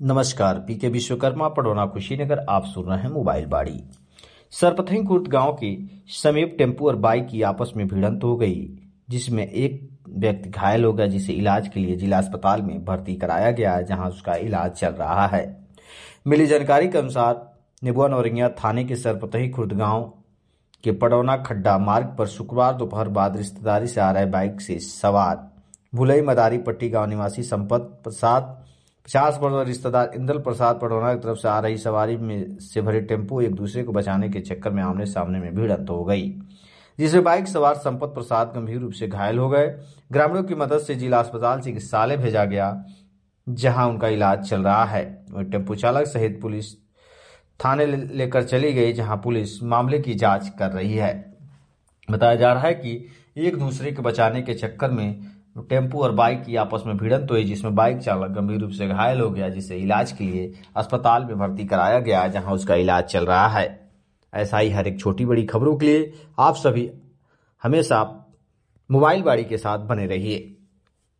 नमस्कार, पीके विश्वकर्मा पडौना कुशीनगर। आप सुन रहे हैं मोबाइल बाड़ी। सरपथई खुर्द गांव के समीप टेम्पो और बाइक की आपस में भिड़ंत हो गई, जिसमें एक व्यक्ति घायल हो गया, जिसे इलाज के लिए जिला अस्पताल में भर्ती कराया गया है, जहां उसका इलाज चल रहा है। मिली जानकारी के अनुसार नेबुआ नौरंगिया थाने के सरपथई खुर्द गांव के पडौना खड्डा मार्ग पर शुक्रवार दोपहर बाद रिश्तेदारी से आ रहे बाइक से सवार भुलई मदारी पट्टी गांव निवासी संपत प्रसाद 50 वर्ष रिश्तेदार इंदल प्रसाद पडौना की तरफ से आ रही सवारी में से भरे टेम्पो एक दूसरे को बचाने के चक्कर में आमने सामने में भिड़ंत हो गई, जिसमें बाइक सवार संपत प्रसाद गंभीर रूप से घायल हो गए। ग्रामीणों की मदद से जिला अस्पताल चिकित्सालय भेजा गया, जहां उनका इलाज चल रहा है। वहीं टेम्पो चालक सहित पुलिस थाने लेकर चली गई, जहां पुलिस मामले की जांच कर रही है। बताया जा रहा है कि एक दूसरे को बचाने के चक्कर में टेम्पो और बाइक की आपस में भिड़ंत हुई, जिसमें बाइक चालक गंभीर रूप से घायल हो गया, जिसे इलाज के लिए अस्पताल में भर्ती कराया गया, जहां उसका इलाज चल रहा है। ऐसा ही हर एक छोटी बड़ी खबरों के लिए आप सभी हमेशा मोबाइल बाड़ी के साथ बने रहिए।